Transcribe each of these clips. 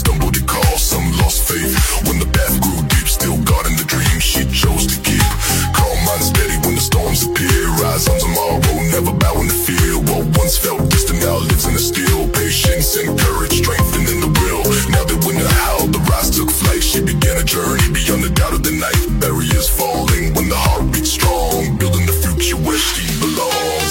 stumbled to call some lost faith. When the path grew deep, still guarding the dream she chose to keep. Calm mind steady when the storms appear. Rise on tomorrow, never bowing to fear. What once felt distant now lives in the steel. Patience and courage strengthening the will. Now that winter howled, the rise took flight. She began a journey beyond the doubt of the night. Barriers falling when the heart beats strong, building the future where she belongs.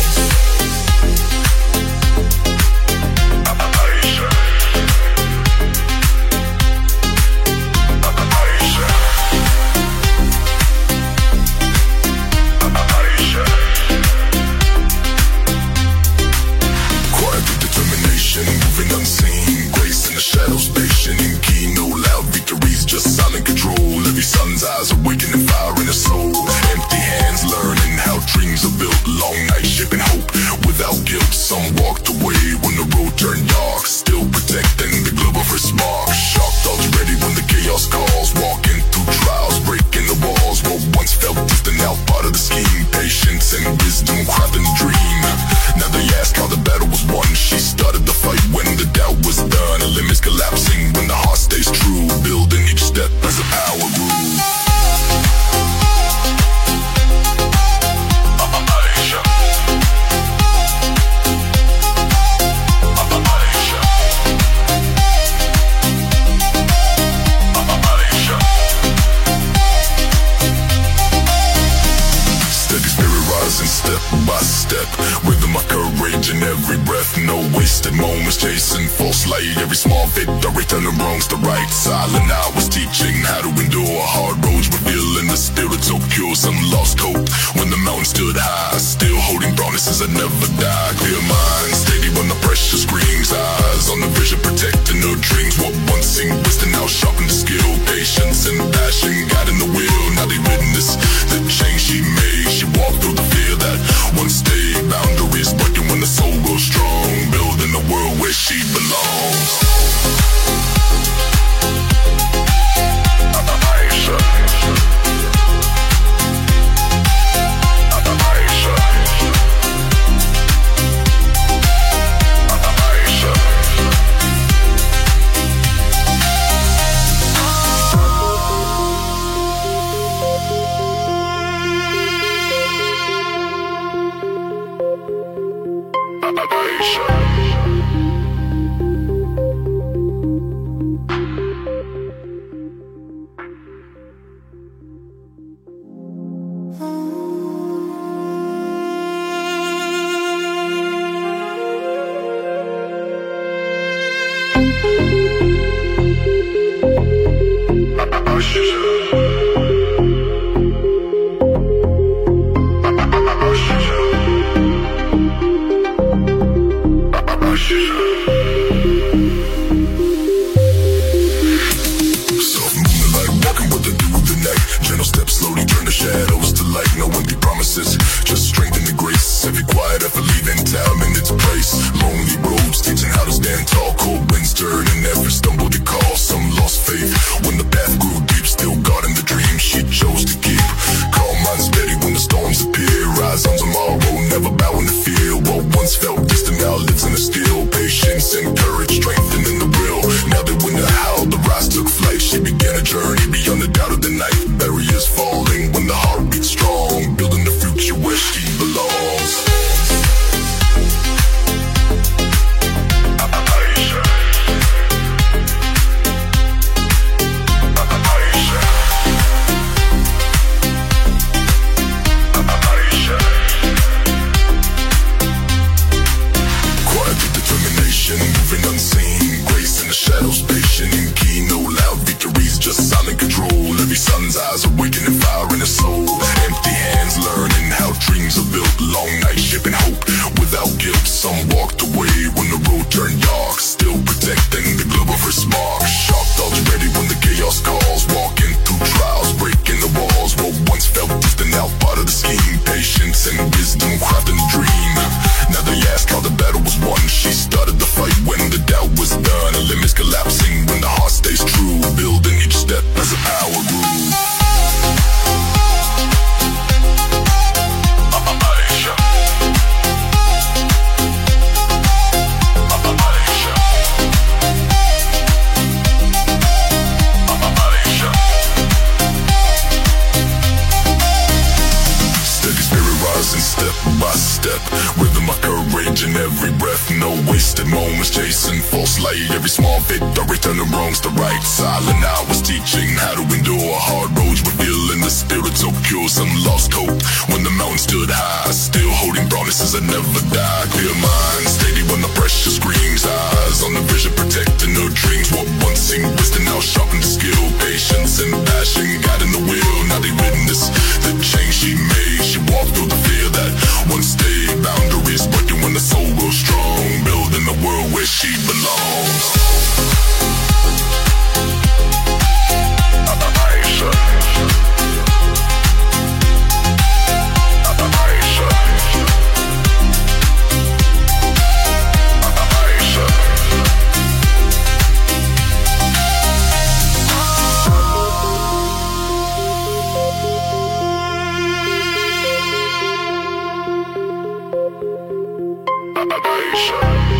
Sun's eyes awakening fire in her soul. Empty hands learning how dreams are built. Long night shipping hope without guilt. Some walked away when the road turned dark, still protecting the globe of her spark. Shock thoughts ready when the chaos calls. Walking through trials, breaking the walls. What once felt distant now part of the scheme. Patience and wisdom crafting the dream. Now they ask how the battle was won. She started the fight when the doubt was done. The limits collapsing when the heart stays true. Building each step as the power rules. Step by step, rhythm of courage in every breath. No wasted moments chasing false light. Every small victory turning wrongs to right. Silent hours teaching how to endure hard roads, revealing the spirit so pure. Some lost hope when the mountain stood high, still holding promises that never die. Clear mind, steady when the pressure screams. Eyes on the vision, protecting her dreams. What once seemed wisdom now sharpened the skill. Patience and passion guiding the wheel. Now they witness the change she made. She walked through the fear that once stayed. Boundaries breaking when the soul grows strong, building a world where she belongs. Collapsing when the heart stays true, building each step as a power rule. chasing false light. Every small victory turning wrongs to right. Silent I was teaching how to endure hard roads, revealing the spirit so pure. Some lost hope when the mountain stood high, still holding promises that never die. Clear mind, steady when the pressure screams. Eyes on the vision, protecting her dreams. What once seemed wisdom now sharpened to skill. Patience and passion guiding the wheel. Now they witness the change she made. She walked through the fear that once stayed. Boundaries breaking when the soul grows strong, building a world where she belongs. Aisha.